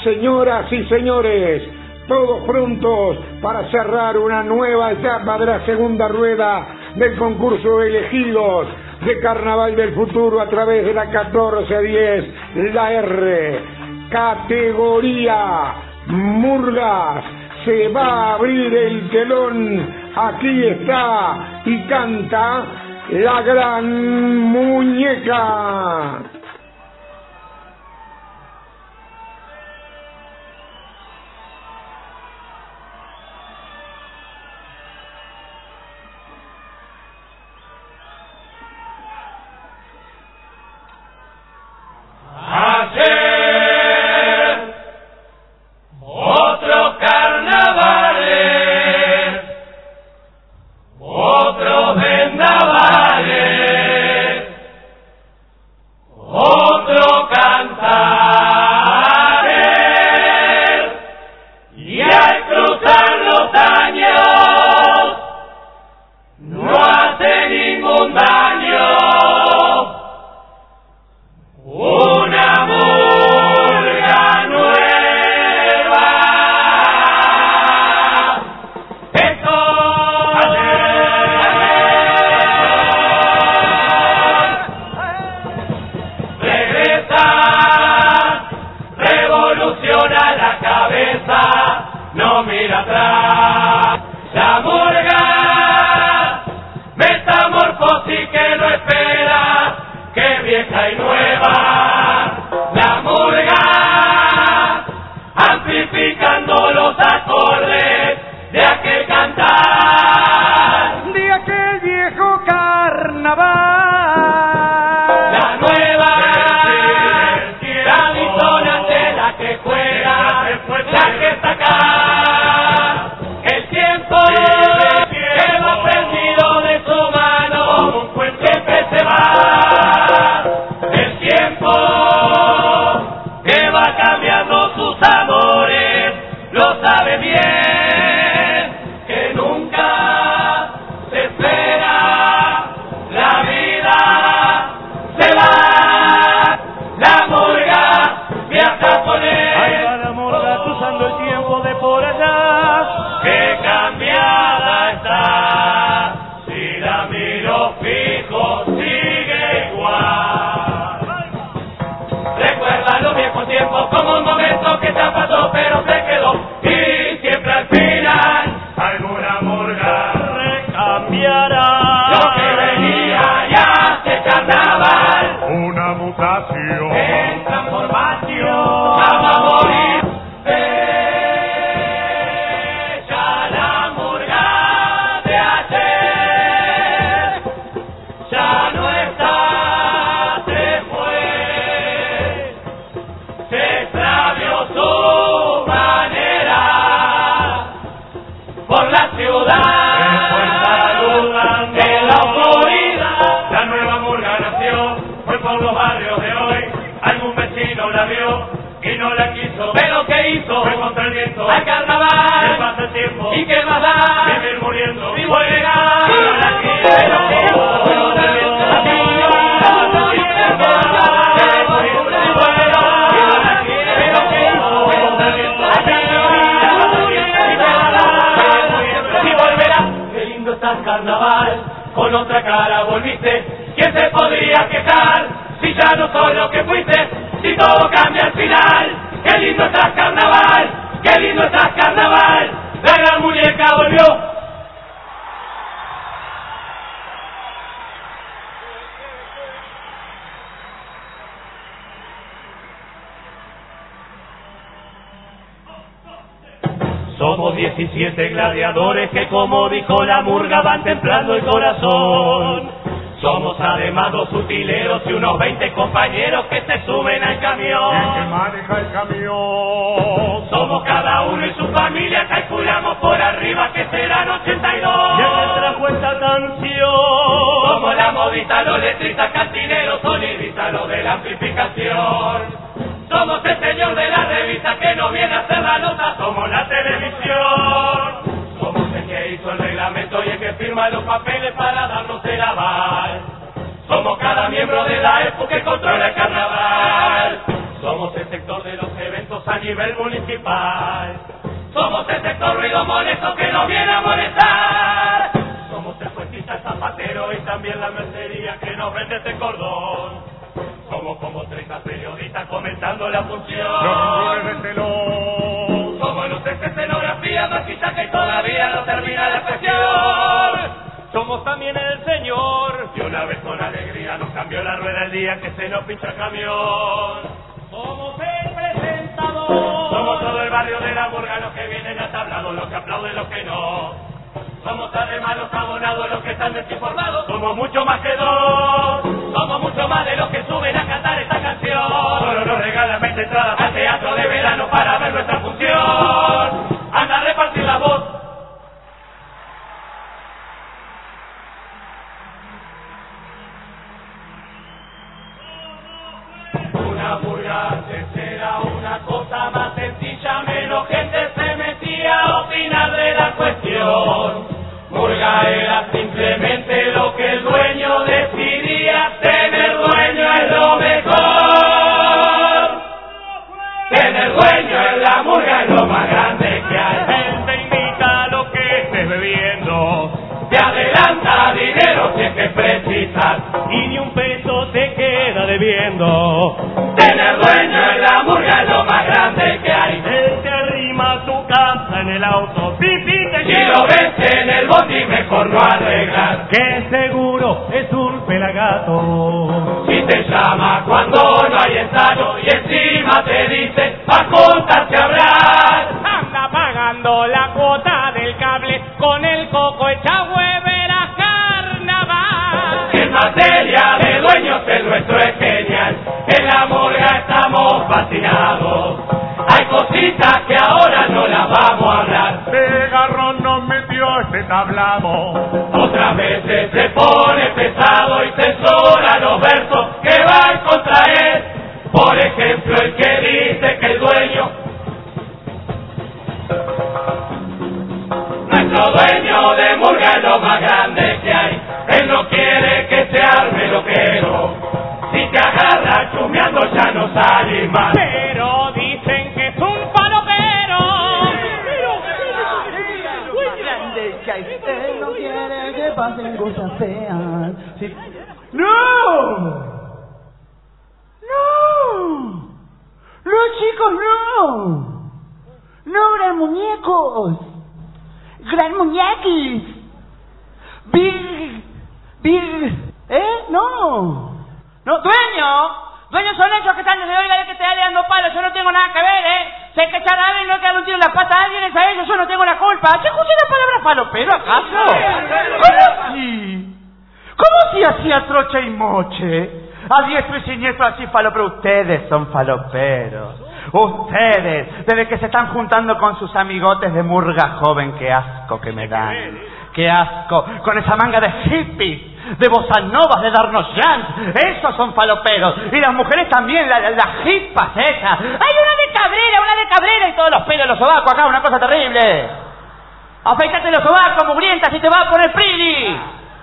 Señoras y señores, todos prontos para cerrar una nueva etapa de la segunda rueda del concurso de elegidos de Carnaval del Futuro a través de la 1410, la R, categoría Murgas. Se va a abrir el telón, aquí está y canta la Gran Muñeca. Con otra cara volviste, ¿quién se podría quejar? Si ya no soy lo que fuiste, si todo cambia al final. Qué lindo estás carnaval, qué lindo estás carnaval. La Gran Muñeca volvió. Somos 17 gladiadores que, como dijo la murga, van templando el corazón. Somos además 2 utileros y unos 20 compañeros que se suben al camión. El que maneja el camión. Somos cada uno y su familia, calculamos por arriba que serán 82. ¿Quién le trajo esta canción? Somos la modista, los letristas, cantineros, sonidistas, los de la amplificación. Somos el señor de la revista que nos viene a hacer la nota. Somos la televisión. Somos el que hizo el reglamento y el que firma los papeles para darnos el aval. Somos cada miembro de la EPU que controla el carnaval. Somos el sector de los eventos a nivel municipal. Somos el sector ruido molesto que nos viene a molestar. Somos el puestista, el zapatero y también la mercería que nos vende este cordón. Somos como 30 periodistas comentando la función. Somos luces, escenografía, maquillaje y todavía no termina la cuestión. Somos también el señor. Y una vez con alegría nos cambió la rueda el día que se nos pincha el camión. Somos el presentador. Somos todo el barrio de la Murga, los que vienen a tablado, los que aplauden, los que no. Somos además los abonados, los que están desinformados. Somos mucho más que dos. Somos mucho más de los que suben a cantar esta canción. Solo nos regalan 20 entradas al teatro de verano para ver nuestra función. Anda a repartir la voz. Una murga era una cosa más sencilla, menos gente se metía a opinar de la cuestión. Murga era simplemente lo que el dueño decidía, tener dueño es lo mejor. Tener dueño en la murga es lo más grande que hay. Él te invita a lo que estés bebiendo, te adelanta dinero si es que precisas, y ni un peso te queda debiendo. Tener dueño en la murga es lo más grande que hay. Él te arrima a tu casa en el auto, si lo ves en el bondi mejor no arreglar, que seguro es un pelagato. Si te llama cuando no hay ensayo y encima te dice a contarse a hablar, anda pagando la cuota del cable con el coco hecha huevera carnaval. En materia de dueños el nuestro es genial, en la murga estamos fascinados. Hay cositas que ahora no las vamos a hablar. De garrón nos metió este tablado. Otras veces se pone pesado y censura los versos que van contra él. Por ejemplo, el que dice que el dueño, nuestro dueño de murga es lo más grande que hay. Él no quiere que se arme loquero. Si te agarra chumeando ya no sale más. Pero dicen que es un palopero. Muy grande que hay. Él no quiere que pasen cosas feas. Sí. ¡No! ¡No! ¡No, chicos, no! ¡No, gran muñecos! ¡Gran muñequis! ¡Big! ¡No! ¡No, dueño son ellos que están desde hoy la vez que te da dando palos, yo no tengo nada que ver, Sé que echar a y no quedar un tiro en la pata a alguien es a ellos, yo no tengo la culpa. ¿Se escucha la palabra falopero acaso? ¿Cómo si hacía trocha y moche? A diestro y siniestro así falopero, ustedes son faloperos. Ustedes, desde que se están juntando con sus amigotes de murga joven, qué asco que me dan. ¡Qué asco! Con esa manga de hippies, de bossa novas, de darnos jams. Esos son faloperos. Y las mujeres también, las hippas esas. ¡Hay una de cabrera! Y todos los pelos de los sobacos acá, una cosa terrible. Afeitate los sobacos, mugrientas, y te va a poner prili.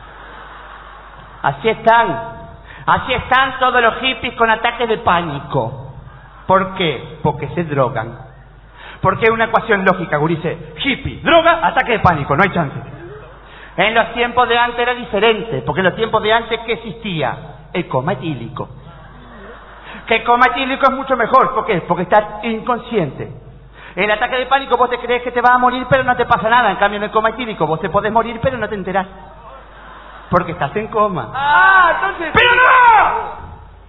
Así están todos los hippies con ataques de pánico. ¿Por qué? Porque se drogan. Porque es una ecuación lógica, gurises. Hippie, droga, ataque de pánico, no hay chance. En los tiempos de antes era diferente, porque en los tiempos de antes, ¿qué existía? El coma etílico. Que el coma etílico es mucho mejor, ¿por qué? Porque estás inconsciente. En el ataque de pánico vos te crees que te vas a morir, pero no te pasa nada. En cambio, en el coma etílico vos te podés morir, pero no te enterás. Porque estás en coma. Entonces... ¡Pero no!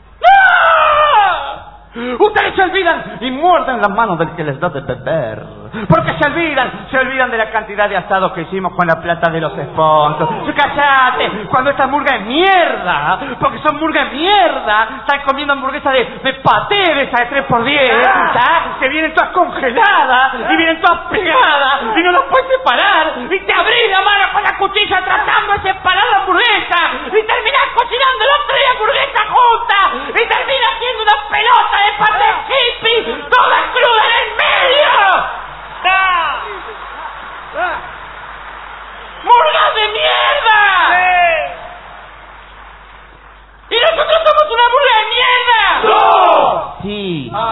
Ustedes se olvidan y muerden las manos del que les da de beber. Porque se olvidan de la cantidad de asados que hicimos con la plata de los sponsors. ¡Cállate! Cuando esta murga es mierda, porque son murga de mierda, están comiendo hamburguesas de paté de esa de 3x10, ¿sabes? Que vienen todas congeladas y vienen todas pegadas y no las puedes separar. Y te abrís la mano con la cuchilla tratando de separar la hamburguesa y terminás cocinando las 3 hamburguesas juntas y terminás haciendo una pelota de paté hippie toda cruda en el medio. ¡Murgas de mierda! ¡Sí! Y nosotros somos una murga de mierda. ¡No! Sí.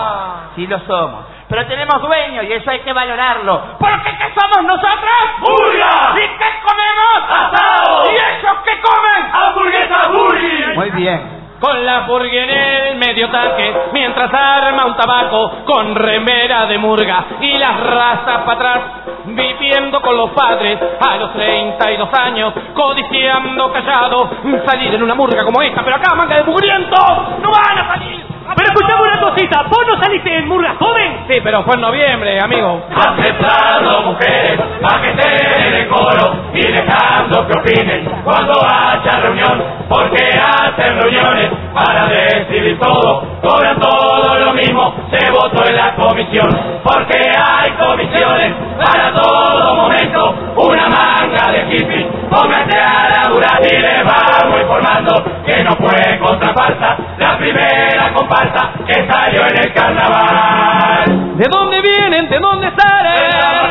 sí lo somos. Pero tenemos dueño y eso hay que valorarlo. ¿Porque qué somos nosotros? ¡Burga! ¿Y qué comemos? ¡Asado! ¿Y ellos qué comen? ¡Hamburguesa burger! Muy bien. Con la burger en el medio tanque, mientras arma un tabaco con remera de murga y las razas para atrás, viviendo con los padres a los 32 años, codiciando callado, salir en una murga como esta, pero acá manga de mugrientos, no van a salir. Pero escuchame una cosita, ¿vos no saliste en murga joven? Sí, pero fue en noviembre, amigo. Aceptando mujeres, para que estén en el coro y dejando que opinen cuando haya reunión, porque hacen reuniones para decidir todo, cobran todo lo mismo, se votó en la comisión, porque hay comisiones para todo momento, una manga de hippie, pónganse a laburar y les vamos informando que no fue contrafarsa la primera comparsa que salió en el carnaval. ¿De dónde vienen? ¿De dónde salen?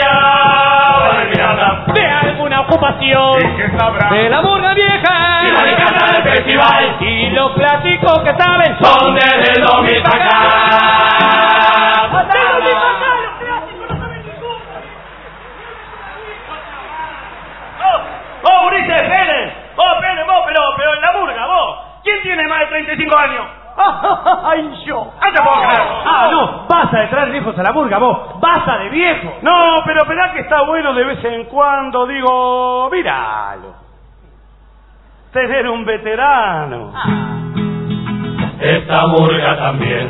¿De alguna ocupación? De la murga vieja. Y van a cantar el festival Y los clásicos que saben son desde el 2000 para acá. ¡Oh, Ulises, esperen! ¡Oh, esperen vos, pero en la murga, vos! ¿Quién tiene más de 35 años? ¡Ay, yo! ¡Ah, te puedo creer! No, basta de traer viejos a la murga, vos. Basta de viejos. No, pero esperá que está bueno de vez en cuando, digo, míralo. Tener un veterano. Esta murga también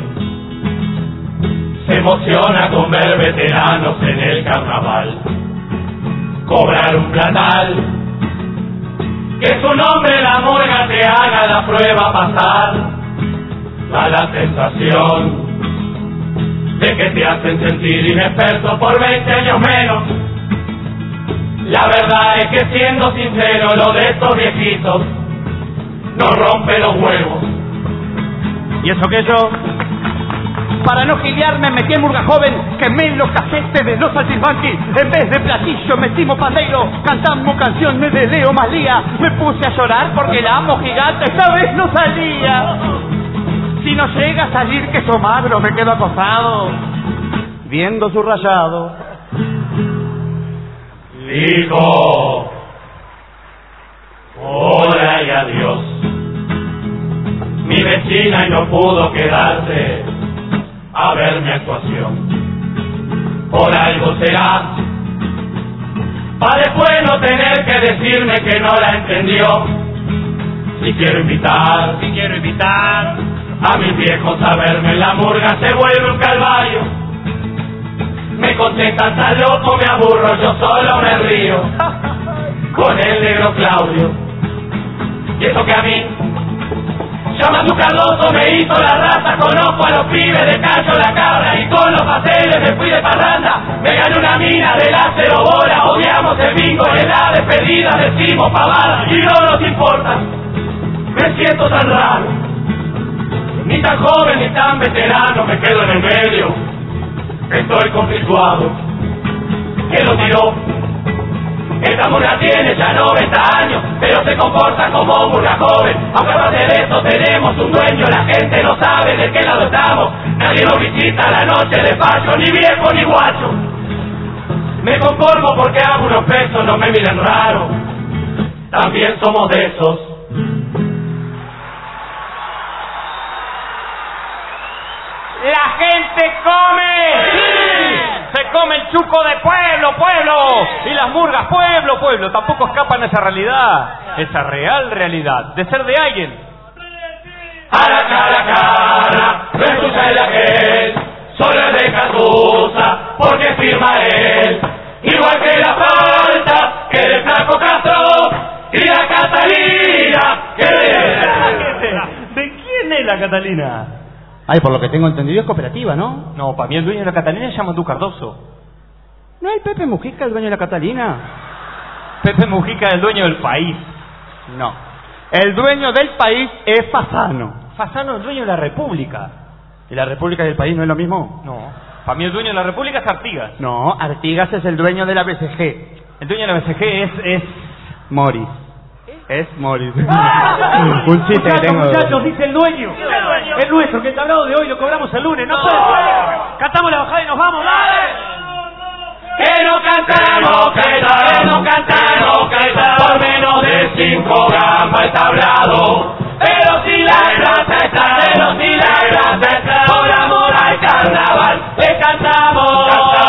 se emociona con ver veteranos en el carnaval, cobrar un platal, que su nombre la murga te haga la prueba pasar, da la sensación de que te hacen sentir inexperto por 20 años menos. La verdad es que siendo sincero, lo de estos viejitos no rompe los huevos. ¿Y eso que yo? Para no gilearme metí en murga joven, quemé los casetes de los saltimbanquis, en vez de platillo metimos pandeiro, cantamos canciones de Leo Malía, me puse a llorar porque la amo gigante esta vez no salía. Si no llega a salir queso magro me quedo acostado, viendo su rayado. Dijo hola y adiós mi vecina y no pudo quedarse a ver mi actuación. Por algo será, para después no tener que decirme que no la entendió. Si quiero invitar a mis viejos a verme en la murga, se vuelve un calvario. Me contestan, tan loco, me aburro, yo solo me río con el negro Claudio. Y eso que a mí llamando Cardoso me hizo la raza, conozco a los pibes de Cayo la Cabra y con los pasteles me fui de parranda, me gané una mina de la cero bola, odiamos el bingo y en la despedida decimos pavada y no nos importa, me siento tan raro, ni tan joven ni tan veterano, me quedo en el medio, estoy conflictuado, ¿quién lo tiró? Esta murga tiene ya 90 años, pero se comporta como murga joven. Aunque aparte de eso tenemos un dueño, la gente no sabe de qué lado estamos. Nadie nos visita la noche de paso, ni viejo ni guacho. Me conformo porque hago unos pesos, no me miren raro. También somos de esos. ¡La gente come! ¡Sí! Se come el chuco de pueblo, pueblo. Y las murgas, pueblo, pueblo. Tampoco escapan a esa realidad. Esa real realidad de ser de alguien. A la cara, no es tuya de la que solo es de Cardosa, porque firma él. Igual que la falta que de Flaco Castro y la Catalina que ¿De quién es la Catalina? Ay, por lo que tengo entendido es cooperativa, ¿no? No, para mí el dueño de la Catalina se llama Du Cardoso. ¿No es el Pepe Mujica el dueño de la Catalina? Pepe Mujica es el dueño del país. No. El dueño del país es Fasano. Fasano es el dueño de la República. ¿Y la República y el país no es lo mismo? No. Para mí el dueño de la República es Artigas. No, Artigas es el dueño de la BCG. El dueño de la BCG es Morris. Es Morris. ¡Ah! Un chiste que tengo. Muchachos, dice el dueño. Es nuestro, que el tablado de hoy lo cobramos el lunes. No puede ser. Cantamos la bajada y nos vamos. ¡Dale! Que no cantamos, que no cantamos, por menos de 5 gambas el tablado. Pero si la grasa está, pero si la grasa está, por amor al carnaval, le cantamos.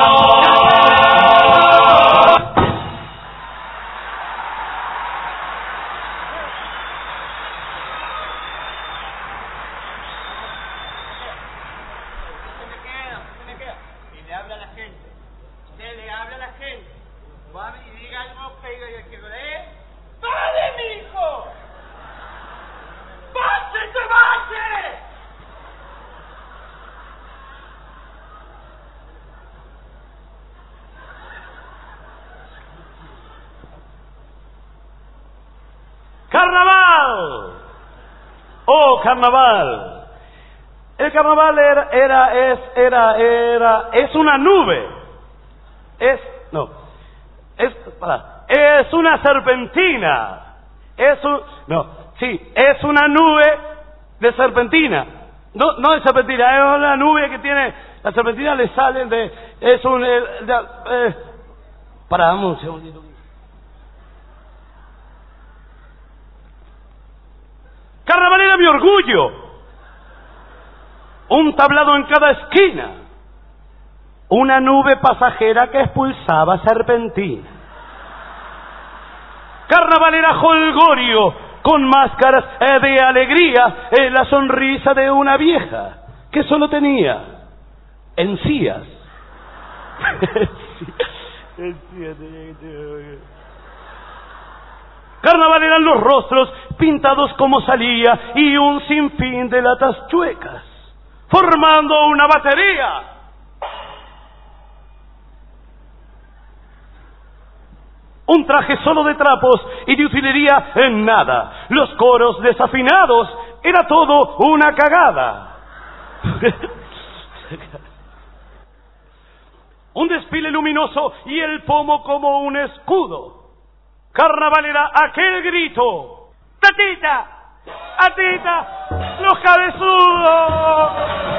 ¡Carnaval! ¡Oh, carnaval! El carnaval es una nube. Es una serpentina. Es una nube de serpentina. No de serpentina, es una nube que tiene, la serpentina le salen dame un segundito. Carnaval era mi orgullo. Un tablado en cada esquina. Una nube pasajera que expulsaba serpentina. Carnaval era jolgorio, con máscaras de alegría, la sonrisa de una vieja que solo tenía encías. Carnaval eran los rostros pintados como salía y un sinfín de latas chuecas, formando una batería. Un traje solo de trapos y de utilería en nada. Los coros desafinados, era todo una cagada. Un desfile luminoso y el pomo como un escudo. Carnaval era aquel grito: ¡Tatita! ¡Atita! ¡Los cabezudos!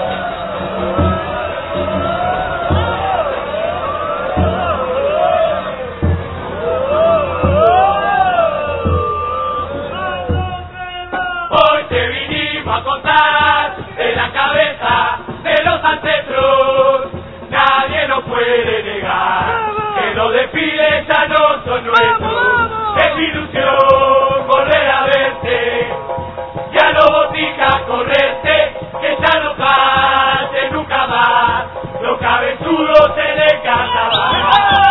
Hoy te vinimos a contar de la cabeza de los ancestros. Nadie nos puede negar que los desfiles ya no son nuestros. Es mi ilusión volver a verte, ya no botica correrte, que ya no pase nunca más los cabezudos en el carnaval.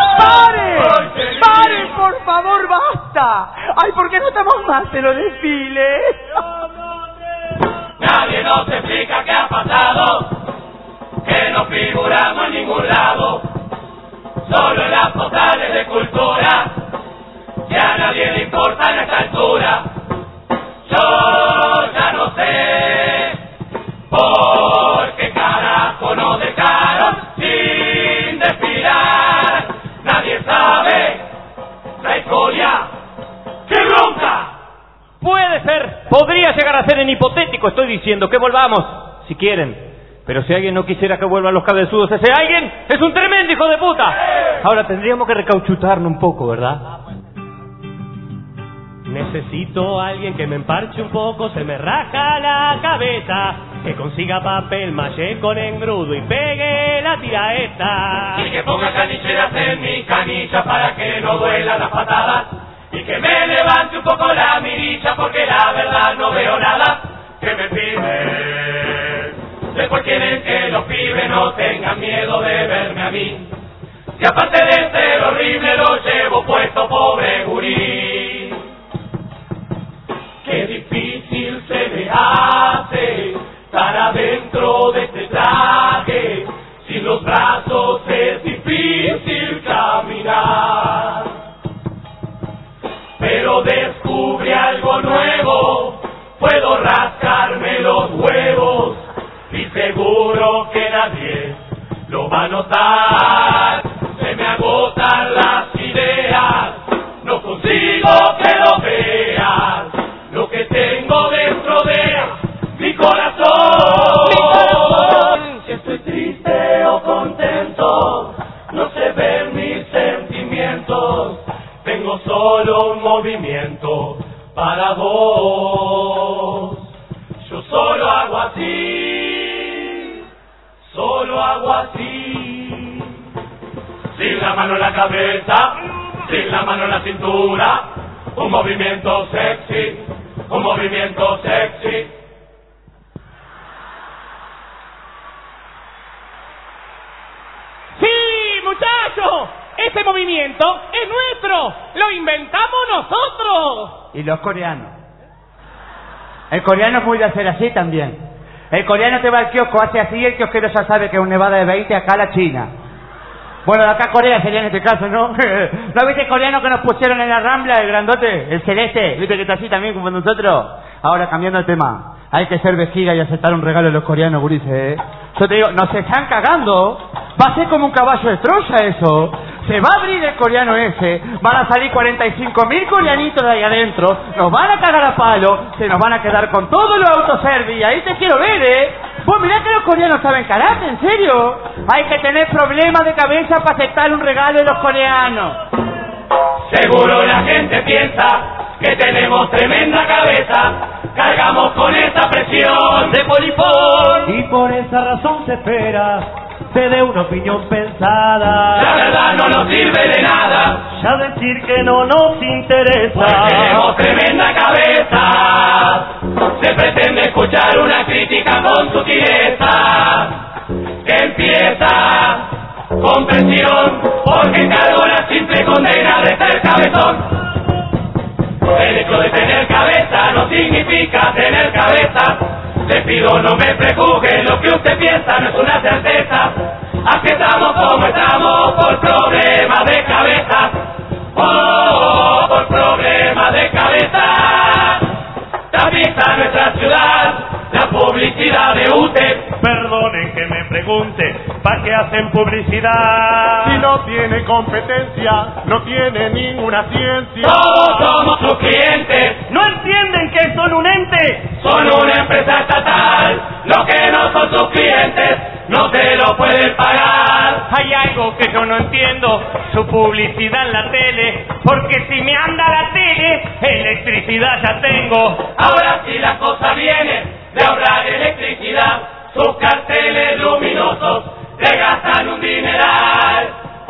¡Pare, por favor, basta! ¡Ay, por qué no estamos más en los desfiles! Nadie nos explica qué ha pasado, que no figuramos en ningún lado, solo en las postales de cultura, y a nadie le importa en esta altura. Yo ya no sé por qué carajo nos dejaron sin desfilar. Nadie sabe la historia. ¡Qué bronca! Puede ser, podría llegar a ser en hipotético. Estoy diciendo que volvamos, si quieren. Pero si alguien no quisiera que vuelvan los cabezudos, ese alguien es un tremendo hijo de puta. Ahora tendríamos que recauchutarnos un poco, ¿verdad? Necesito a alguien que me emparche un poco, se me raja la cabeza, que consiga papel maché con engrudo y pegue la tiraeta. Y que ponga canilleras en mi canilla para que no duelan las patadas. Y que me levante un poco la mirilla porque la verdad no veo nada. Que me piden, después quieren que los pibes no tengan miedo de verme a mí. Si aparte de ser horrible lo llevo puesto, pobre gurí. Qué difícil se me hace estar adentro de este traje. Sin los brazos es difícil caminar. Pero descubrí algo nuevo, puedo rascarme los huevos y seguro que nadie lo va a notar. Se me agotan las ideas, no consigo digo que lo veas, lo que tengo dentro de mi corazón. Si estoy triste o contento, no se ven mis sentimientos. Tengo solo un movimiento para vos. Yo solo hago así, solo hago así. Sin la mano en la cabeza, sin la mano en la cintura, un movimiento sexy, un movimiento sexy. ¡Sí, muchachos! Ese movimiento es nuestro. Lo inventamos nosotros. Y los coreanos. El coreano es muy de hacer así también. El coreano te va al kiosco, hace así, y el kiosquero ya sabe que es un Nevada de 20, acá la China. Bueno, de acá Corea sería en este caso, ¿no? ¿No viste el coreano que nos pusieron en la Rambla, el grandote, el celeste? ¿Viste que está así también como nosotros? Ahora, cambiando de tema, hay que ser vejiga y aceptar un regalo de los coreanos, gurises, ¿eh? Yo te digo, nos están cagando. Va a ser como un caballo de Troya eso. Se va a abrir el coreano ese, van a salir 45.000 coreanitos de ahí adentro, nos van a cagar a palo, se nos van a quedar con todos los autoservice, y ahí te quiero ver, ¿eh? Vos mirá que los coreanos saben karate, ¿en serio? Hay que tener problemas de cabeza para aceptar un regalo de los coreanos. Seguro la gente piensa que tenemos tremenda cabeza, cargamos con esa presión de polipón. Y por esa razón se espera te dé una opinión pensada. La verdad no nos sirve de nada, Ya decir que no nos interesa. porque tenemos tremenda cabeza. Se pretende escuchar una crítica con sutileza, que empieza con presión, porque encargo la simple condena de ser cabezón. El hecho de tener cabeza no significa tener cabeza. Le pido no me prejuzgue, lo que usted piensa no es una certeza. Aquí estamos como estamos por problemas de cabeza. Oh, por problemas de cabeza. Tapiza nuestra ciudad, la publicidad de usted. Perdonen que me pregunte, ¿para qué hacen publicidad? Si no tiene competencia, no tiene ninguna ciencia. Todos somos sus clientes, ¿No entienden que son un ente? son una empresa estatal. Los que no son sus clientes no se lo pueden pagar. Hay algo que yo no entiendo, su publicidad en la tele, porque si me anda la tele, electricidad ya tengo. Ahora sí la cosa viene de ahorrar electricidad. Sus carteles luminosos le gastan un dineral.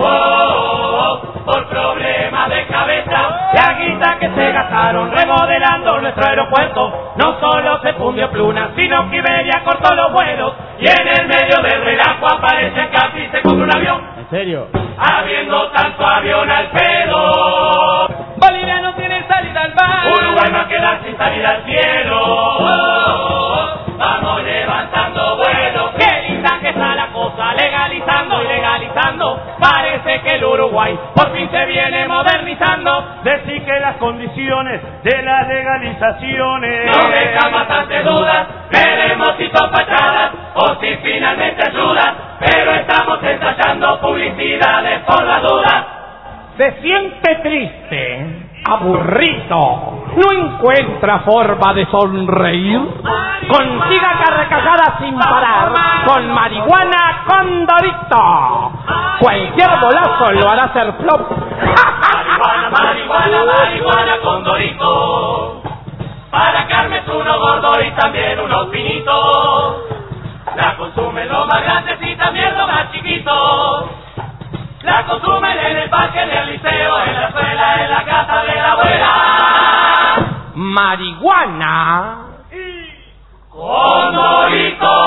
Por problemas de cabeza. La guita que se gastaron remodelando nuestro aeropuerto, no solo se fundió Pluna, sino que Iberia cortó los vuelos. Y en el medio del relajo aparece casi se compra un avión. ¿En serio? Habiendo tanto avión al pedo, Bolivia no tiene salida al mar. Uruguay va a quedar sin salida al cielo. Vamos levantando vuelos. Qué linda que está la cosa, legalizando y legalizando. Parece que el Uruguay por fin se viene modernizando. Decir que las condiciones de las legalizaciones No dejan bastantes dudas, veremos si son fachadas o si finalmente ayudan, pero estamos ensayando publicidades por la duda. Se siente triste, aburrido, no encuentra forma de sonreír. Consiga carcajadas sin parar con marihuana Condorito. Cualquier bolazo lo hará hacer flop. Marihuana, marihuana, marihuana con Dorito. Para Carmen uno gordo y también unos finitos. La consumen los más grandes y también los más chiquitos. La consumen en el parque, en el liceo, en la escuela, en la casa de la abuela. Marihuana, Con Dorito.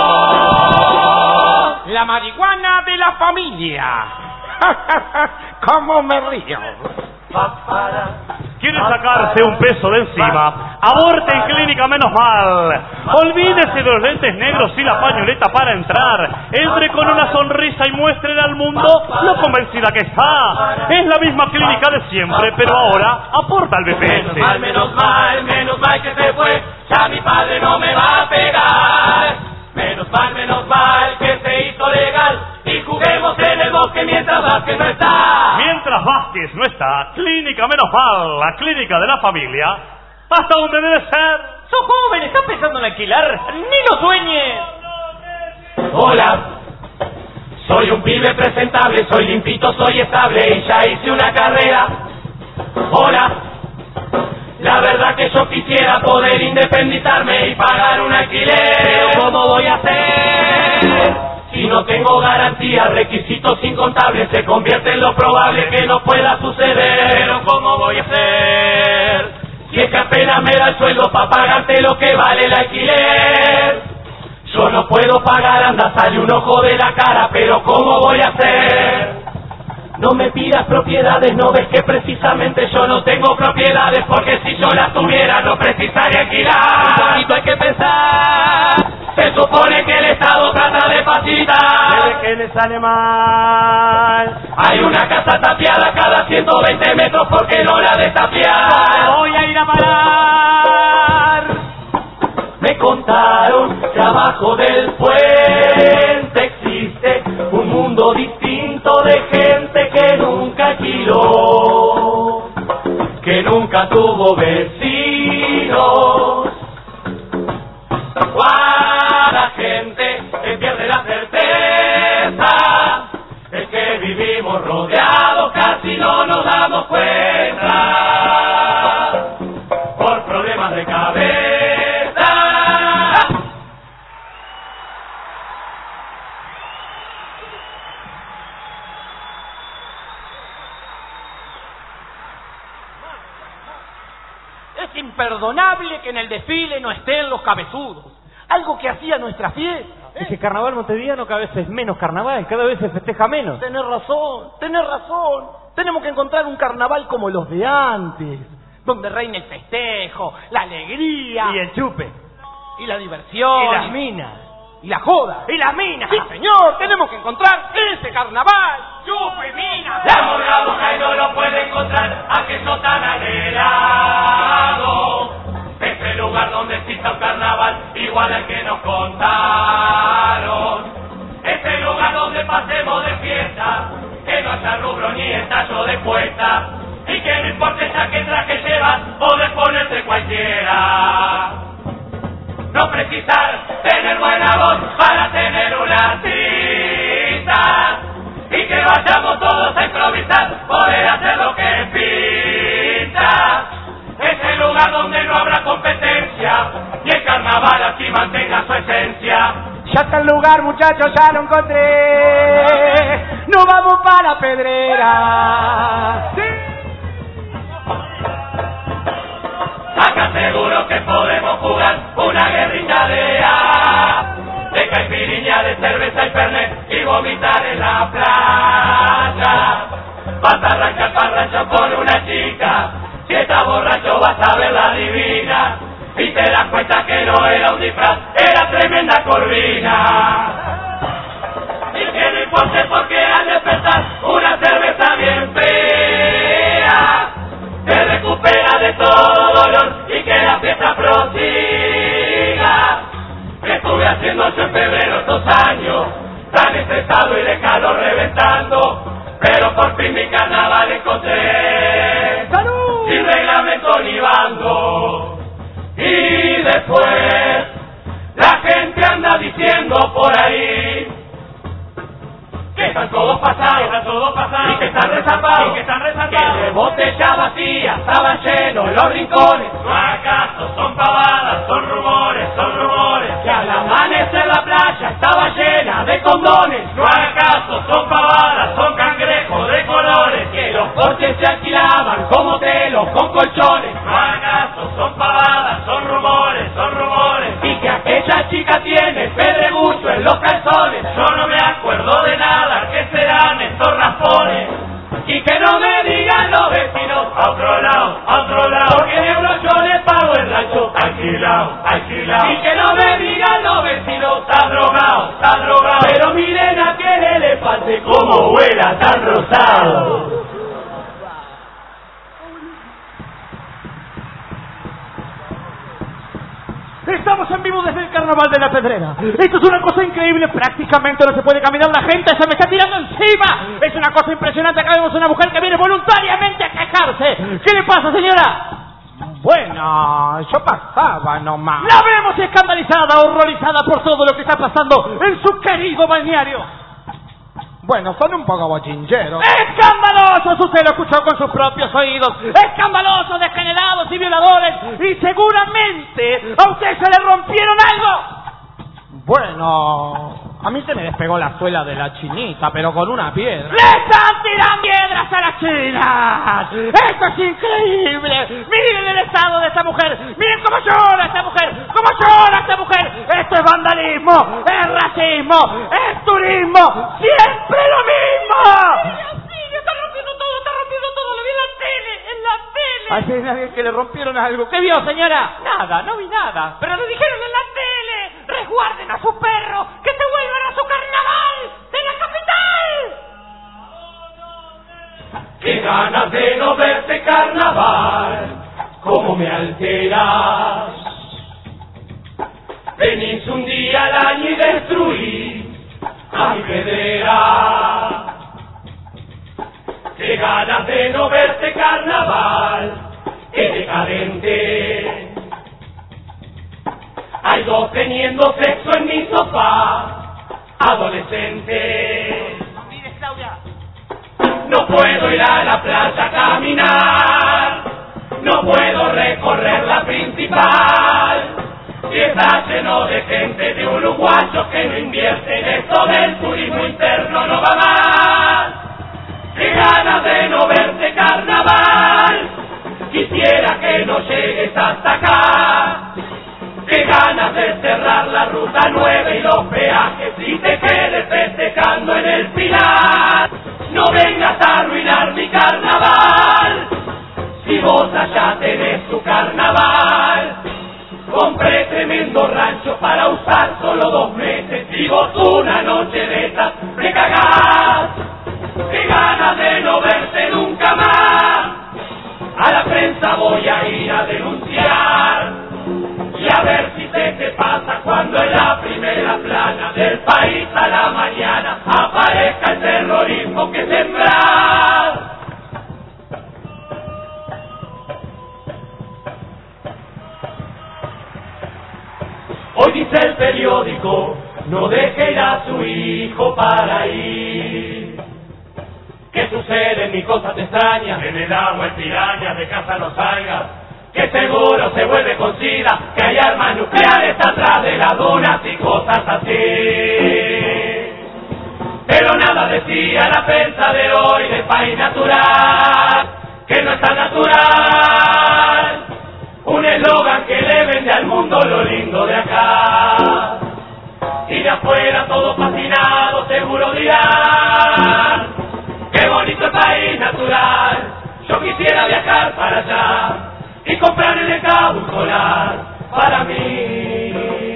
la marihuana de la familia. ¿Cómo me río? ¿Quiere sacarse un peso de encima? Aborte en Clínica Menos Mal. Olvídese de los lentes negros y la pañoleta para entrar. Entre con una sonrisa y muestre al mundo lo convencida que está. Es la misma clínica de siempre, pero ahora aporta al BPS. Menos mal que se fue. Ya mi padre no me va a pegar. Menos mal que se hizo legal y juguemos en el que mientras Vázquez no está. Mientras Vázquez no está, Clínica Menos Mal, la clínica de la familia, hasta donde debe ser. ¡Sos joven! ¿Estás pensando en alquilar? ¡Ni lo sueñes! Hola, soy un pibe presentable, soy limpito, soy estable y ya hice una carrera. Hola, la verdad que yo quisiera poder independizarme y pagar un alquiler. Pero ¿cómo voy a hacer? Si no tengo garantía, requisitos incontables, se convierte en lo probable que no pueda suceder. Pero ¿cómo voy a hacer? Si es que apenas me da el sueldo para pagarte lo que vale el alquiler. Yo no puedo pagar, anda, sale un ojo de la cara, pero ¿cómo voy a hacer? No me pidas propiedades, no ves que precisamente yo no tengo propiedades, porque si yo las tuviera no precisaría alquilar. Un poquito hay que pensar, se supone que el Estado trata de facilitar. ¿Pero qué le sale mal? Hay una casa tapiada cada 120 metros, porque no la de tapiar. Voy a ir a parar. Me contaron que abajo del puente existe un mundo distinto de gente que nunca alquiló, que nunca tuvo vecinos. La gente que pierde la certeza es que vivimos rodeados, casi no nos damos cuenta, por problemas de cabeza. Es imperdonable que en el desfile no estén los cabezudos. Algo que hacía nuestra fiesta. Es que carnaval montevideano cada vez es menos carnaval, cada vez se festeja menos. Tenés razón, tenés razón. Tenemos que encontrar un carnaval como los de antes, donde reine el festejo, la alegría. Y el chupe. Y la diversión. Y las minas. Y la joda. Y las minas. Sí, señor, tenemos que encontrar ese carnaval. ¡Chupe, mina! La morgaboja y no lo puede encontrar, aquello tan anhelado. Ese lugar donde exista un carnaval igual al que nos contaron. Ese lugar donde pasemos de fiesta, que no haya rubro ni estallo de puesta, y que no importe ya qué traje llevas o de ponerte cualquiera. No precisar tener buena voz para tener una cita, y que vayamos todos a improvisar, poder hacer lo que pinta. Ese lugar donde no habrá competencia y el carnaval así mantenga su esencia. Ya está el lugar, muchachos, ya lo encontré. Nos vamos para la Pedrera. Sí. Acá seguro que podemos jugar una guerrilla de caipiriña, de cerveza y fernet y vomitar en la playa. Vas a arrancar parrancho con una chica, si estás borracho vas a verla divina, y te das cuenta que no era un disfraz, era tremenda corvina. Y que no importe porque al despertar una cerveza bien fea te recupera de todo dolor y que la fiesta prosiga. Estuve haciendo yo en febrero estos años, tan estresado y de calor reventando, pero por fin mi carnaval encontré. ¡Salud! Sin reglamento ni bando. Y después la gente anda diciendo por ahí que están todos pasados, y que están rezapados, que de botella vacía estaban llenos los rincones. No acaso son pavadas, son rumores, que al amanecer la playa estaba llena de condones. No acaso son pavadas, son cangrejos de colores, que los coches se alquilaban como telos con colchones. No acaso son pavadas, son rumores, y que aquella chica tiene pedregullo en los calzones. Yo no me acuerdo de nada, ¿qué serán estos raspones? Y que no me digan los vecinos, a otro lado, porque de euro yo le pago el rancho, alquilado. Y que no me digan los vecinos, está drogado, pero miren a aquel elefante como vuela tan rosado. ¡Está Estamos en vivo desde el Carnaval de la Pedrera. Esto es una cosa increíble, prácticamente no se puede caminar, la gente se me está tirando encima. Es una cosa impresionante, acá vemos una mujer que viene voluntariamente a quejarse. ¿Qué le pasa, señora? Bueno, yo pasaba nomás. La vemos escandalizada, horrorizada por todo lo que está pasando en su querido balneario. Bueno, son un poco bochincheros. ¡Escandalosos! Usted lo escuchó con sus propios oídos. ¡Escandalosos, degenerados y violadores! Y seguramente a usted se le rompieron algo. Bueno, a mí se me despegó la suela de la chinita, pero con una piedra. ¡Le están tirando piedras a las chinas! ¡Esto es increíble! ¡Miren el estado de esta mujer! ¡Miren cómo llora esta mujer! ¡Cómo llora esta mujer! ¡Esto es vandalismo! ¡Es racismo! ¡Es turismo! ¡Siempre lo mismo! ¡Auxilio! ¡Está rompiendo todo! ¡Lo vi en la tele! Ay, nadie que le rompieron algo. ¿Qué vio, señora? Nada, no vi nada. Pero lo dijeron en la tele. Resguarden a su perro, que se vuelvan a su carnaval de la capital. Qué ganas de no verte carnaval, cómo me alteras. Venís un día al año y destruís a mi pedrera. Qué ganas de no verte carnaval, qué decadente. Hay dos teniendo sexo en mi sofá, adolescente. No puedo ir a la playa a caminar, no puedo recorrer la principal. Y está lleno de gente, de uruguayos que no invierten, esto del turismo interno no va más. Qué ganas de no verte carnaval, quisiera que no llegues hasta acá. Qué ganas de cerrar la ruta 9 y los peajes y te quedes festejando en el Pilar. No vengas a arruinar mi carnaval, si vos allá tenés tu carnaval. Compré tremendo rancho para usar solo 2 meses y vos una noche de esas me cagás. Qué ganas de no verte nunca más, a la prensa voy a ir a denunciar. Y a ver si se te pasa cuando en la primera plana del país a la mañana aparezca el terrorismo que sembrar. Hoy dice el periódico, no deje ir a su hijo para ir. ¿Qué sucede? Ni cosas extrañas, en el agua el piraña, de casa no salgas, que seguro se vuelve con sida, que hay armas nucleares atrás de las dunas y cosas así. Pero nada decía la prensa de hoy del país natural, que no es tan natural. Un eslogan que le vende al mundo lo lindo de acá. Y de afuera todos fascinados seguro dirán, qué bonito el país natural, yo quisiera viajar para allá y comprar en el Cabo un colar para mí.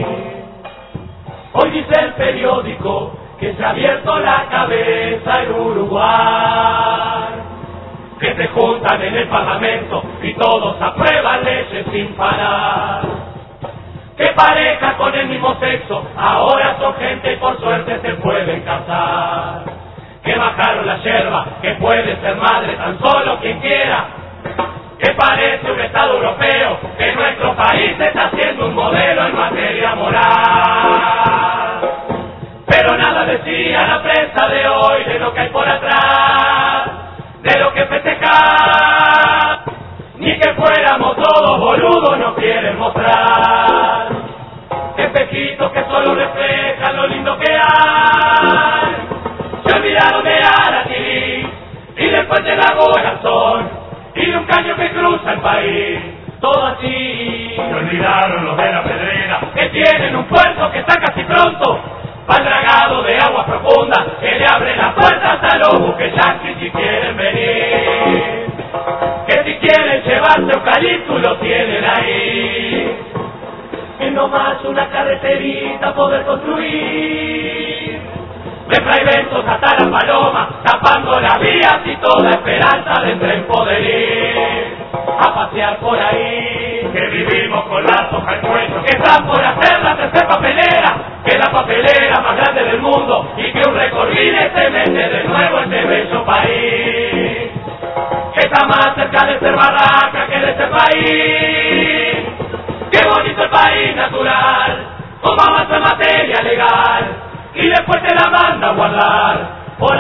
Hoy dice el periódico que se ha abierto la cabeza en Uruguay, que se juntan en el Parlamento y todos aprueban leyes sin parar. Que parejas con el mismo sexo ahora son gente y por suerte se pueden casar. Que bajaron la yerba, que puede ser madre tan solo quien quiera. Que parece un Estado europeo, que nuestro país está haciendo un modelo en materia moral. Pero nada decía la prensa de hoy de lo que hay por atrás, de lo que festejar, ni que fuéramos todos boludos no quieren mostrar. Espejitos que solo reflejan lo lindo que hay, se olvidaron de Aratilí y después del lago Garzón y de un caño que cruza el país, todo así. Se olvidaron los de la Pedrera, que tienen un puerto que está casi pronto, pa'l dragado de aguas profundas, que le abre las puertas a los buques yanquis si quieren venir. Que si quieren llevarse eucalipto lo tienen ahí. Es nomás una carreterita poder construir, de Fray Bentos hasta la Paloma, tapando las vías y toda esperanza de tren poder ir. a pasear por ahí, que vivimos con las hojas en cuello, que están por hacer la tercera papelera, que es la papelera más grande del mundo, y que un recorrido se mete de nuevo en este bello país, que está más cerca de ser barraca que de ser país. Qué bonito el país natural, como avanza en materia legal, y después te la manda a guardar por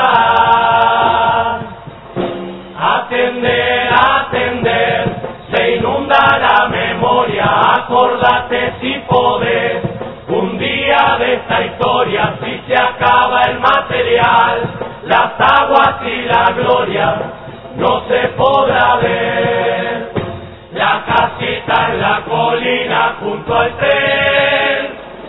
atrás. Atender, atender, se inunda la memoria, acordate si podés, un día de esta historia, si se acaba el material, las aguas y la gloria, no se podrá ver. La casita en la colina junto al tren,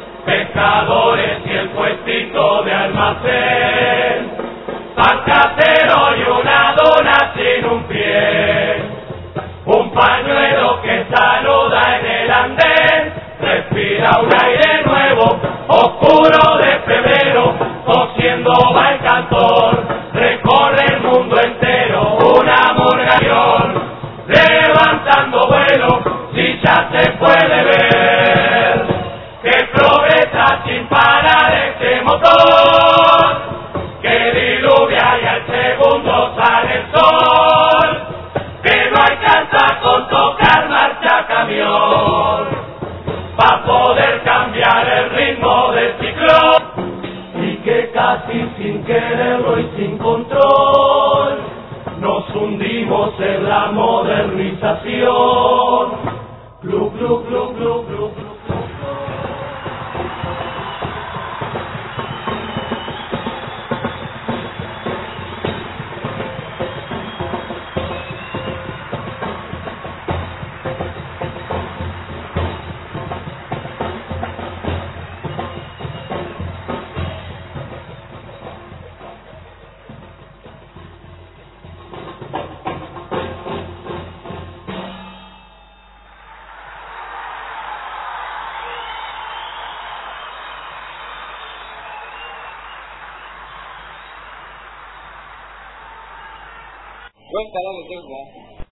pescadores y el puestito de almacén, pan casero y una dona sin un pie, un pañuelo que saluda en el andén, respira un aire nuevo, oscuro de febrero, cosiendo va el cantor, recorre el mundo entero, una murgallón, levantando vuelo, si ya se puede ver, que progresa sin parar este motor, que diluvia y al segundo sale el sol, que no alcanza con tocar marcha camión, pa' poder cambiar el ritmo del ciclón, y que casi sin quererlo y sin control, nos hundimos en la modernización. Glu, glu, glu, glu, glu, glu. Buen talón de tengo.